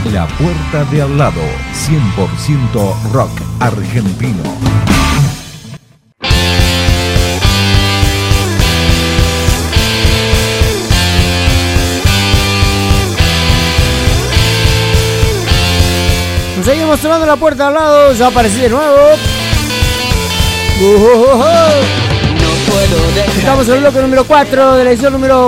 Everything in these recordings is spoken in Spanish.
La puerta de al lado, 100% rock argentino. Seguimos sonando La puerta al lado, ya aparecí de nuevo. Estamos en el bloque número 4 de la edición número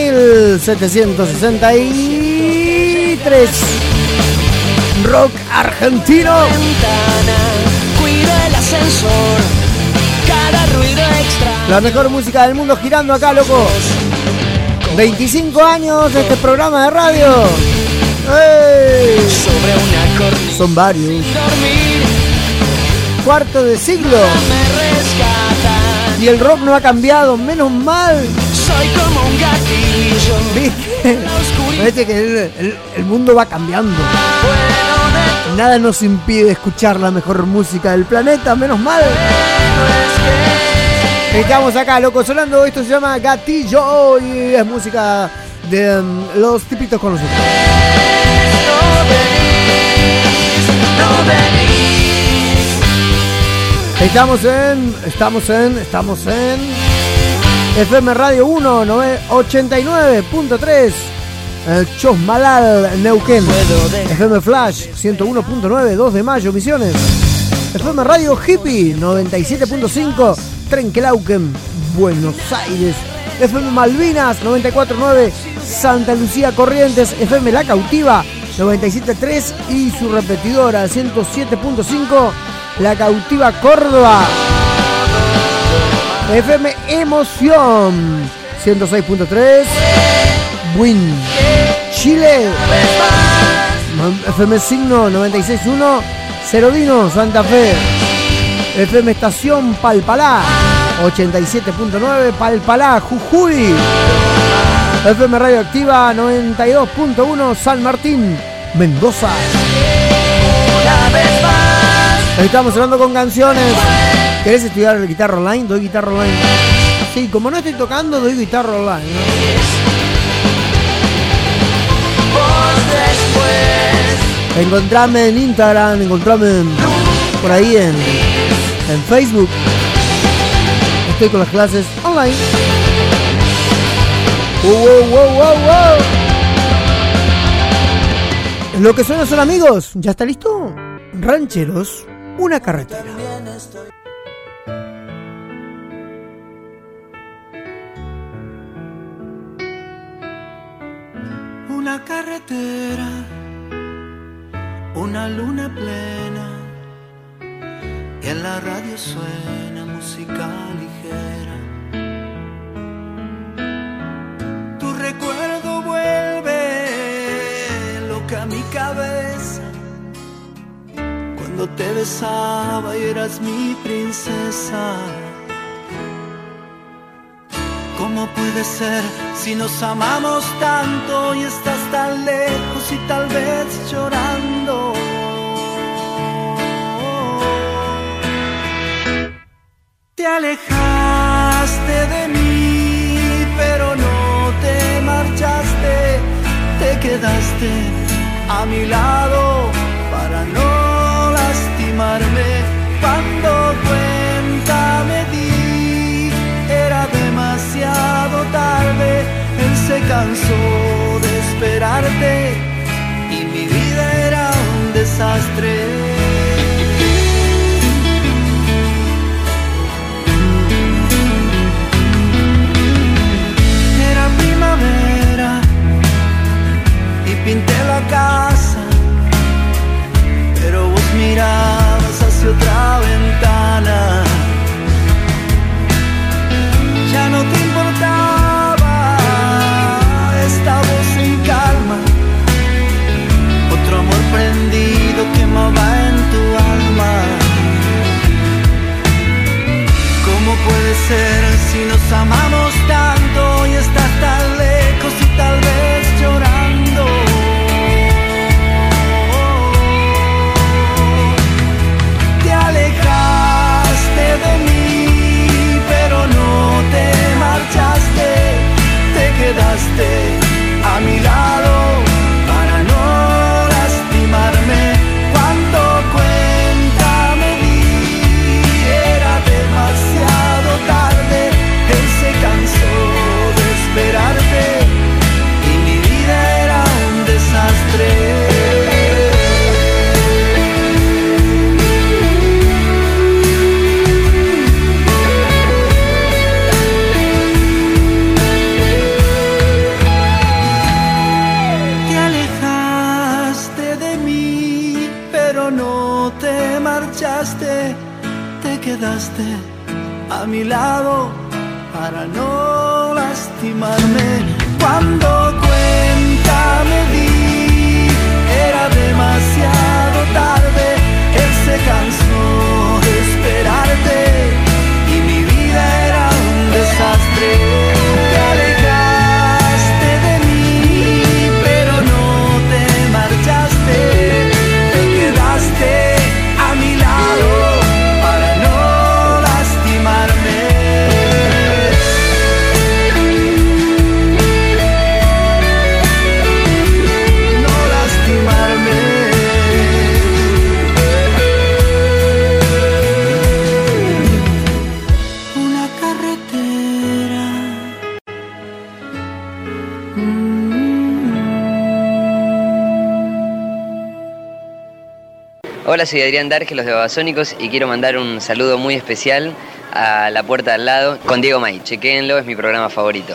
4763. Rock argentino. Cuida el ascensor, cada ruido extra. La mejor música del mundo girando acá, loco. 25 años de este programa de radio. ¡Ey! Sobre una cornisa. Son varios. Dormir, Cuarto de siglo. me rescatan. Y el rock no ha cambiado, menos mal. Soy como un gatillo. ¿Viste? La oscuridad. Viste que el mundo va cambiando. Bueno, Nada nos impide escuchar la mejor música del planeta, menos mal. Estamos acá, loco, sonando. Esto se llama Gatillo y es música de los tipitos con nosotros. no venís. Estamos en FM Radio 1 89.3 Chosmalal, Neuquén. FM Flash 101.9 2 de Mayo, Misiones. FM Radio Hippie 97.5 Trenquelauquen, Buenos Aires. FM Malvinas 94.9 Santa Lucía, Corrientes. FM La Cautiva 97.3 y su repetidora 107.5 La Cautiva, Córdoba. FM Emoción 106.3 Buin, Chile. FM Signo 96.1 Cerodino, Santa Fe. FM Estación Palpalá 87.9 Palpalá, Jujuy. FM Radioactiva 92.1 San Martín, Mendoza. Estamos hablando con canciones. ¿Querés estudiar guitarra online? Doy guitarra online. Sí, como no estoy tocando, doy guitarra online, ¿no? Encontrame en Instagram, encontrame por ahí en Facebook. Estoy con las clases online. Wow. Lo que suena son amigos. ¿Ya está listo? Rancheros, una carretera. Una carretera, una luna plena, y en la radio suena música ligera. Tu recuerdo vuelve loca a mi cabeza, cuando te besaba y eras mi princesa. ¿Cómo puede ser si nos amamos tanto y estás tan lejos y tal vez llorando? Te alejaste de mí, pero no te marchaste. Te quedaste a mi lado para no lastimarme. Cuando cuenta me di, era demasiado tarde. Él se cansó de esperarte y mi vida era un desastre. Y pinté la casa, pero vos mirabas hacia otra ventana. Ya no te importaba esta voz en calma, otro amor prendido quemaba en tu alma. ¿Cómo puede ser si nos amamos tanto y estás tan lejos y tal vez llorando? Te alejaste marchaste, te quedaste a mi lado para no lastimarme. Cuando cuenta me di, era demasiado tarde. Él se cansó de esperarte y mi vida era un desastre. Te alejaste de mí, pero no te marchaste. Te quedaste a mi lado para no lastimarme. No lastimarme. Una carretera. Hola, soy Adrián Darge, los de Babasónicos, y quiero mandar un saludo muy especial a La Puerta de Al Lado con Diego May. Chequéenlo, es mi programa favorito.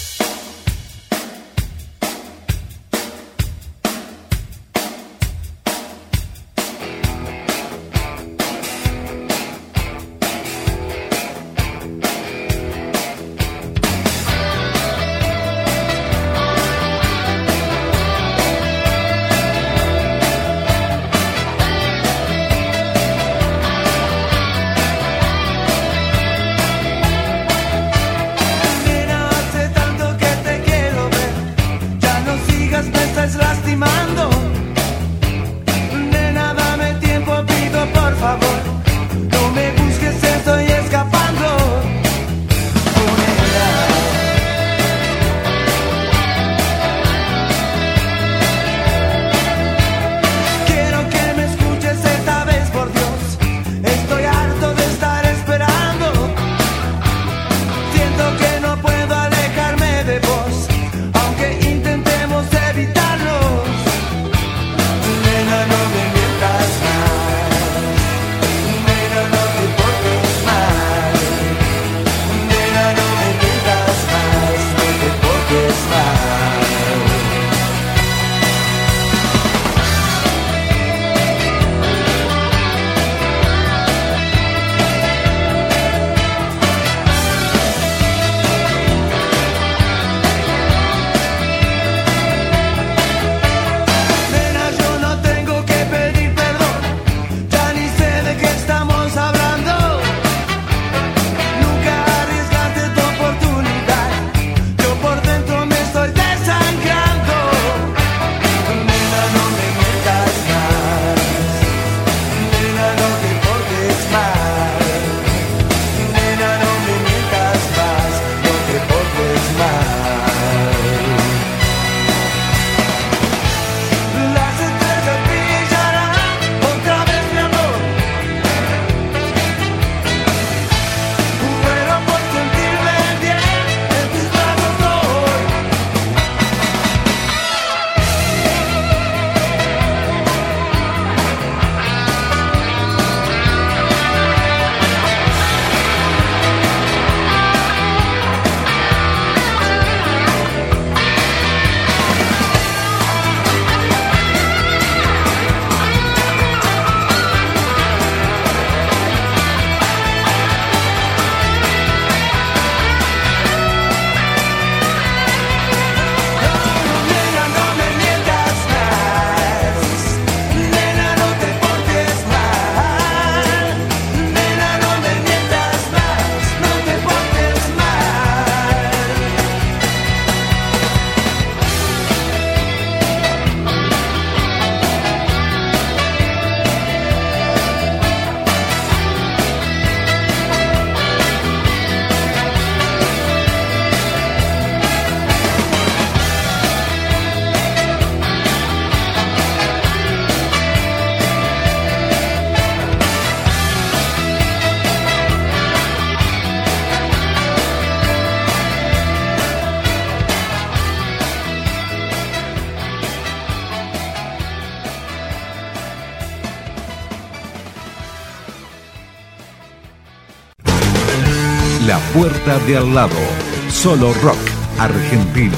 La Puerta de Al Lado, solo rock argentino.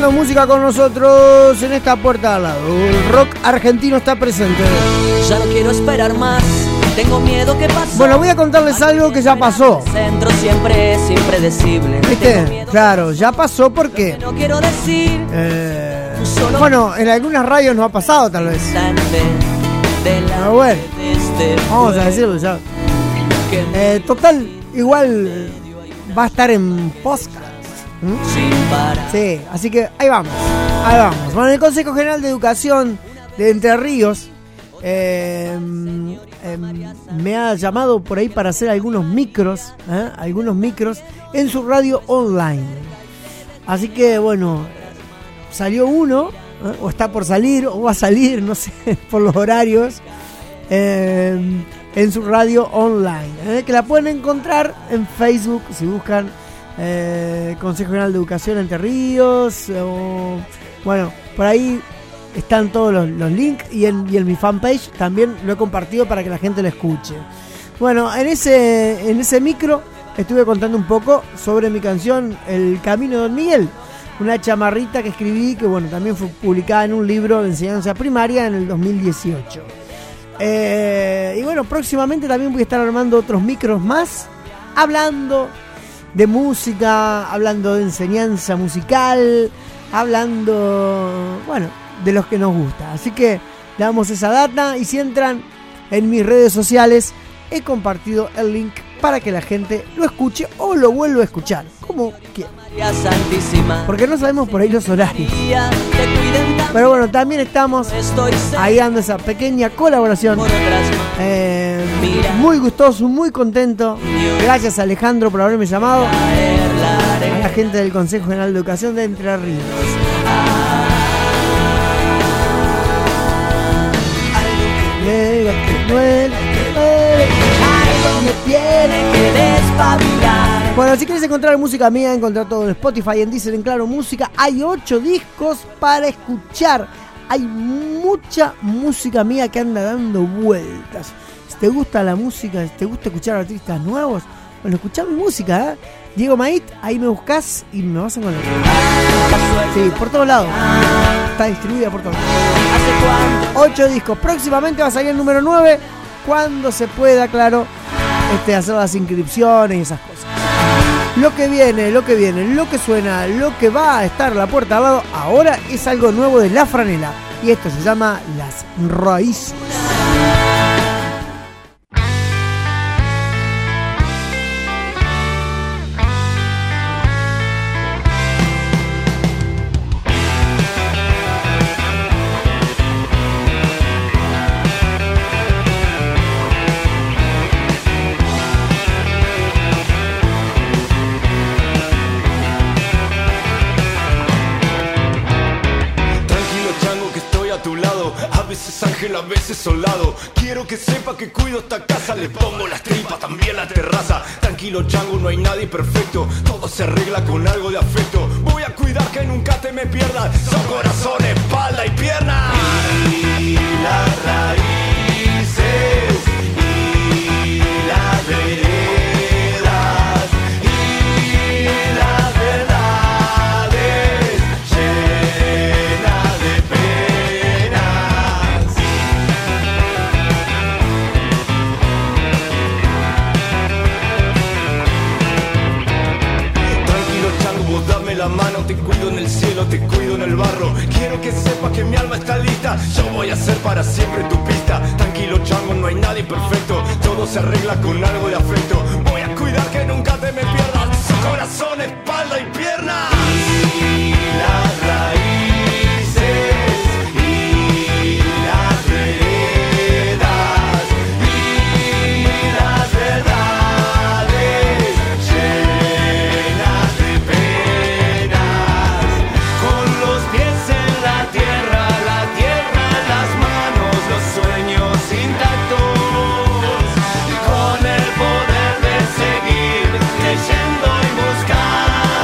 compartiendo música con nosotros en esta puerta al lado. El rock argentino está presente. Ya no quiero esperar más. Tengo miedo que pase. Bueno, voy a contarles algo que ya pasó. El centro siempre es impredecible. ¿Viste? Claro, ya pasó porque... No quiero decir. Bueno, en algunas radios no ha pasado tal vez. Pero bueno, vamos a decirlo ya. Total, igual va a estar en podcast. Sí, así que ahí vamos. Bueno, el Consejo General de Educación de Entre Ríos me ha llamado por ahí para hacer algunos micros en su radio online. Así que bueno, salió uno, o está por salir, o va a salir, no sé, por los horarios, en su radio online, que la pueden encontrar en Facebook si buscan Consejo General de Educación Entre Ríos, o bueno, por ahí están todos los links, y en mi fanpage también lo he compartido para que la gente lo escuche. Bueno, en ese micro estuve contando un poco sobre mi canción El Camino de Don Miguel, una chamarrita que escribí, que bueno, también fue publicada en un libro de enseñanza primaria en el 2018. Y bueno, próximamente también voy a estar armando otros micros más, hablando de música, hablando de enseñanza musical, hablando, bueno, de los que nos gusta. Así que le damos esa data, y si entran en mis redes sociales he compartido el link para que la gente lo escuche o lo vuelva a escuchar, como quiera. Porque no sabemos por ahí los horarios. Pero bueno, también estamos ahí dando esa pequeña colaboración. Muy gustoso, muy contento. Gracias a Alejandro por haberme llamado. A la gente del Consejo General de Educación de Entre Ríos. Bueno, si quieres encontrar música mía, encontrar todo en Spotify, en Deezer, en Claro Música. Hay 8 discos para escuchar. Hay mucha música mía que anda dando vueltas. Si te gusta la música, si te gusta escuchar artistas nuevos, bueno, escuchá mi música, ¿eh? Diego Mait, ahí me buscás y me vas a encontrar. Sí, por todos lados. Está distribuida por todos lados. 8 discos. Próximamente va a salir el número 9. Cuando se pueda, claro, hacer las inscripciones y esas cosas. Lo que viene, lo que suena, lo que va a estar a la puerta al lado ahora es algo nuevo de La Franela. Y esto se llama Las Raíces. Ángel, a veces soldado. Quiero que sepa que cuido esta casa. Le pongo las tripas, también la terraza. Tranquilo, chango, no hay nadie perfecto. Todo se arregla con algo de afecto. Voy a cuidar que nunca te me pierdas. Son corazón, espalda y pierna. Y las raíces y las veredas y las verdades llenas de pena. Dame la mano, te cuido en el cielo, te cuido en el barro. Quiero que sepas que mi alma está lista. Yo voy a ser para siempre tu pista. Tranquilo, chango, no hay nadie perfecto. Todo se arregla con algo de afecto. Voy a cuidar que nunca te me pierdas. Su corazón, espalda y pierna. Y las raíces y las veredas y las verdades llenas de pena. Con los pies en la tierra en las manos, los sueños intactos. Con el poder de seguir creyendo y buscar.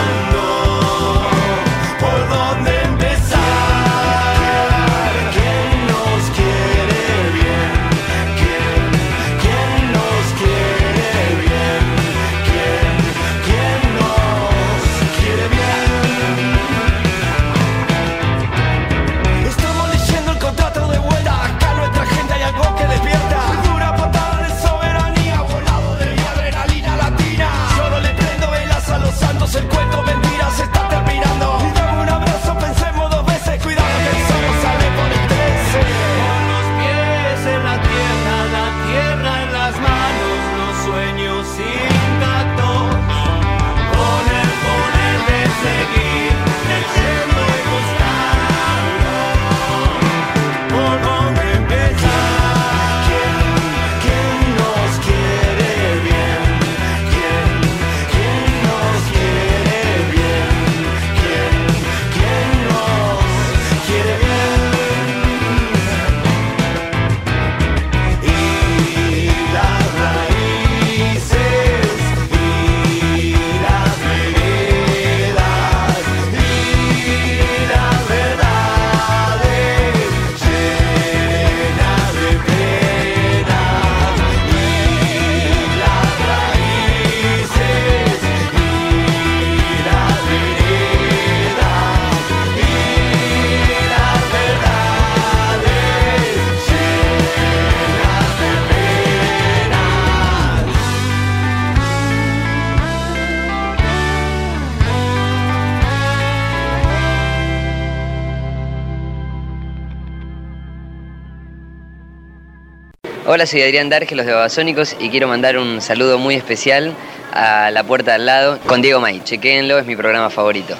Hola, soy Adrián Darge, los de Babasónicos, y quiero mandar un saludo muy especial a La Puerta de Al Lado con Diego May. Chequéenlo, es mi programa favorito.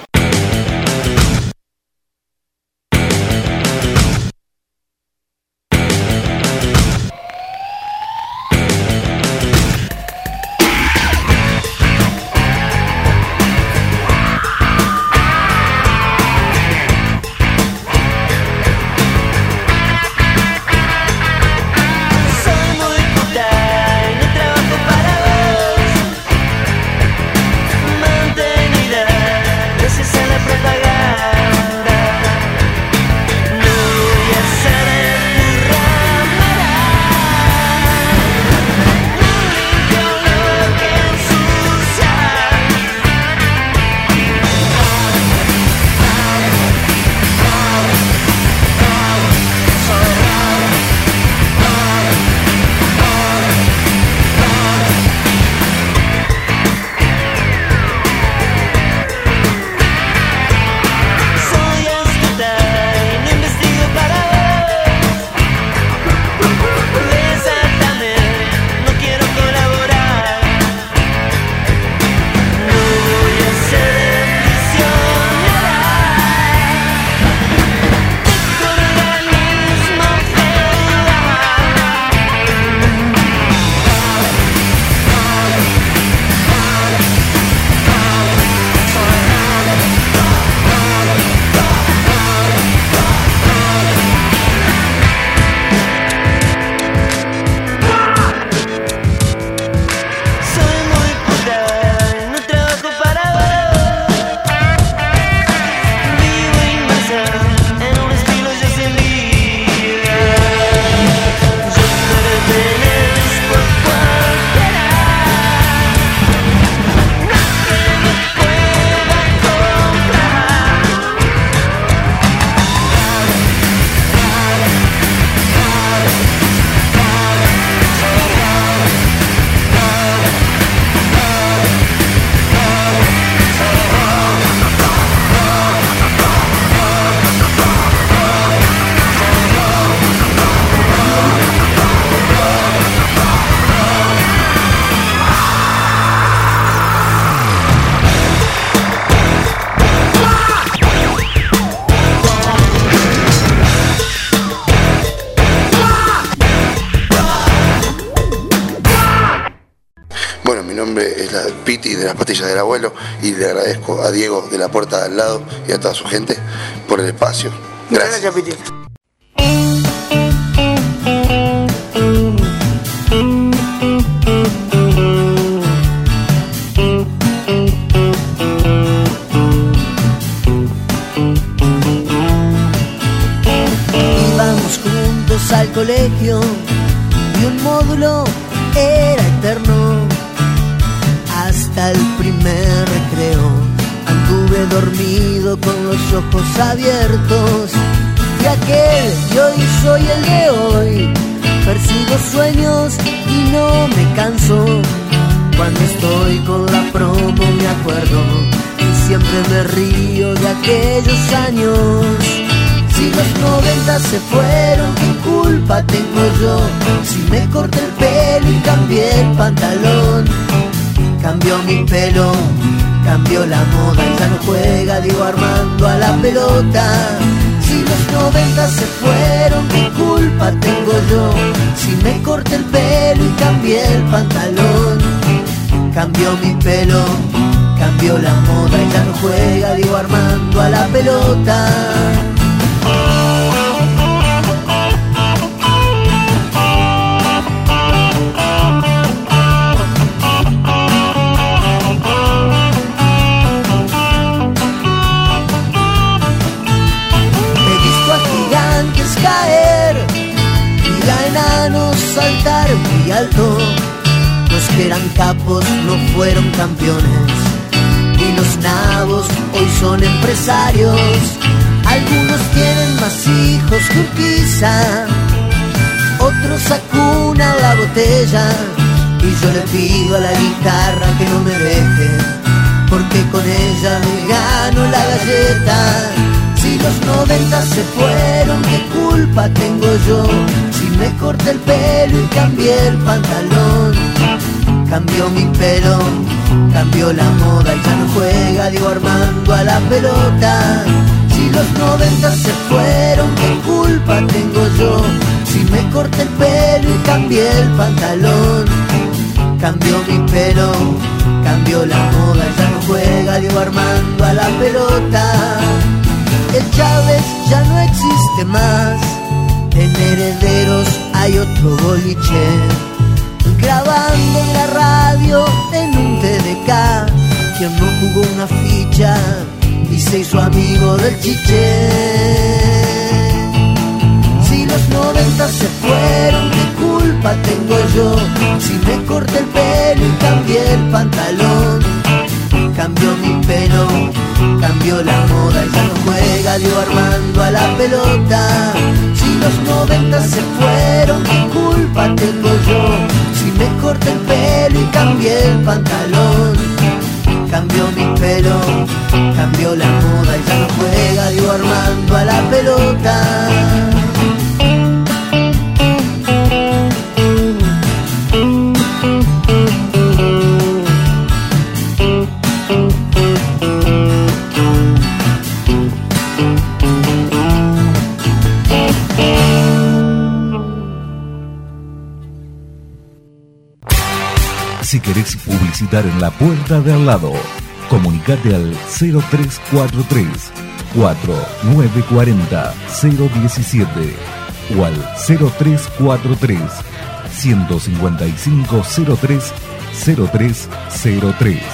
Piti de las pastillas del abuelo, y le agradezco a Diego de La Puerta de Al Lado y a toda su gente por el espacio. Gracias. Gracias, Piti. Íbamos juntos al colegio y un módulo era eterno. Hasta el primer recreo anduve dormido con los ojos abiertos. De aquel y hoy soy el de hoy. Persigo sueños y no me canso. Cuando estoy con la promo me acuerdo y siempre me río de aquellos años. Si los 90 se fueron, ¿qué culpa tengo yo? Si me corté el pelo y cambié el pantalón. Cambió mi pelo, cambió la moda y ya no juega Diego Armando a la pelota. Si los 90 se fueron, ¿qué culpa tengo yo? Si me corté el pelo y cambié el pantalón. Cambió mi pelo, cambió la moda y ya no juega Diego Armando a la pelota. Caer y a enanos saltar muy alto. Los que eran capos no fueron campeones y los nabos hoy son empresarios. Algunos tienen más hijos que Urquiza, otros acunan la botella. Y yo le pido a la guitarra que no me deje, porque con ella me gano la galleta. Si los 90 se fueron, ¿qué culpa tengo yo? Si me corté el pelo y cambié el pantalón. Cambió mi pelo, cambió la moda y ya no juega Diego Armando a la pelota. Si los 90 se fueron, ¿qué culpa tengo yo? Si me corté el pelo y cambié el pantalón. Cambió mi pelo, cambió la moda y ya no juega Diego Armando a la pelota. El Chávez ya no existe más, en Herederos hay otro boliche, grabando en la radio en un TDK, quien no jugó una ficha y se hizo amigo del Chiche. Si los 90 se fueron, ¿qué culpa tengo yo? Si me corté el pelo y cambié el pantalón. Cambió mi pelo, cambió la moda y ya no juega Diego Armando a la pelota. Si los 90 se fueron, ¿qué culpa tengo yo? Si me corté el pelo y cambié el pantalón. Cambió mi pelo, cambió la moda y ya no juega Diego Armando a la pelota. Si querés publicitar en La Puerta de Al Lado, comunicate al 0343 4940 017 o al 0343 155 03 0303.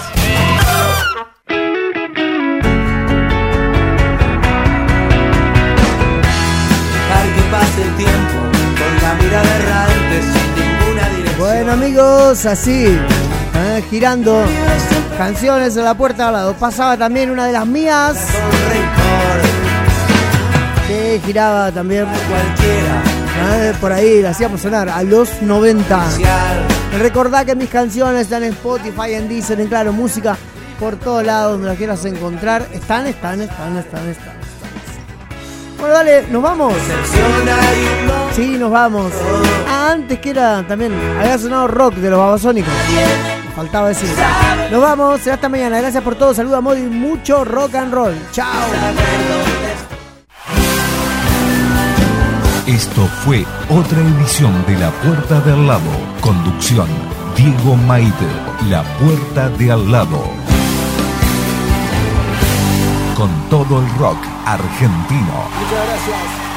Bueno amigos, así, girando canciones en La Puerta de Al Lado. Pasaba también una de las mías, que giraba también por ahí, la hacíamos sonar a los 90. Recordá que mis canciones están en Spotify, en Deezer, en Claro Música, por todos lados donde las quieras encontrar. Están. Bueno, dale, ¿nos vamos? Sí, nos vamos. Antes que era también, había sonado rock de los Babasónicos. Me faltaba decir. Nos vamos, será hasta mañana. Gracias por todo. Saludos, amor y mucho rock and roll. Chao. Esto fue otra edición de La Puerta de Al Lado. Conducción, Diego Maite. La Puerta de Al Lado. Con todo el rock argentino. Muchas gracias.